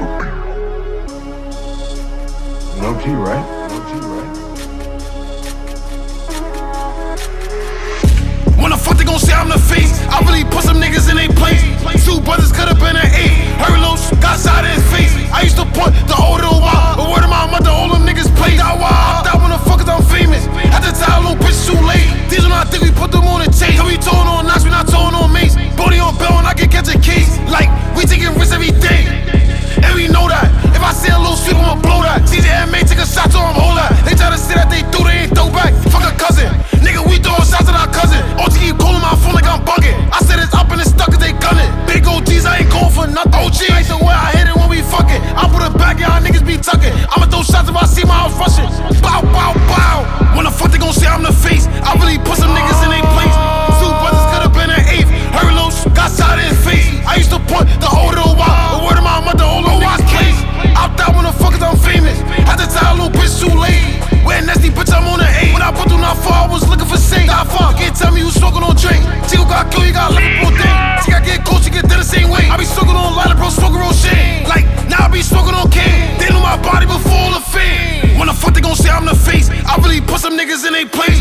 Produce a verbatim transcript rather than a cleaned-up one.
No T, right? No T, right? When the fuck they gon' say I'm the face? I really put some niggas in they place. Two brothers could've been an eight. Hurry low, got shot in his face. I used to point the older wild, but word of my mother, all them niggas play. That wild, that when the fuckers I'm famous. At the time, little bitch too late. These when I think we put them on the chase. Cause we towing on knocks, we not towing on mace. Booty on bell and I can catch a case. Like, we taking risks every day. And we know that. If I see a little sweep, I'ma blow that. C J M A, take a shot to him, hold that. They try to say that they do, they ain't throw back. Fuck a cousin. Nigga, we throwing shots at our cousin. O G keep calling my phone like I'm bugging. I said it's up and it's stuck cause they gunning. Big O Gs, I ain't going for nothing. O G ain't the way I hit it when we fucking. I put it back, y'all niggas be tucking. I'ma throw shots if I see my house rushing. Bow, bow, bow. When the fuck they gon' say I'm the face? I really put some niggas in they place. Two brothers could've been an eighth. Hurry low, got shot in his face. I used to point the older wild, but word of my mother, all them niggas case. Out there when the fuckers I'm famous. Had to tell a little bitch too late. Wearing nasty bitch, I'm on the eight. When I put through not far, I was looking for safe. Nah, fuck, can't tell me you smoking on drink. Chico got killed, you got Liverpool thing. She got get cold, she get done the same way. I be smoking on lighter, bro, smoking on shit. Like, now I be smoking on cane. They knew my body before all the fame. When the fuck they gon' say I'm the face? I really put some niggas in they place.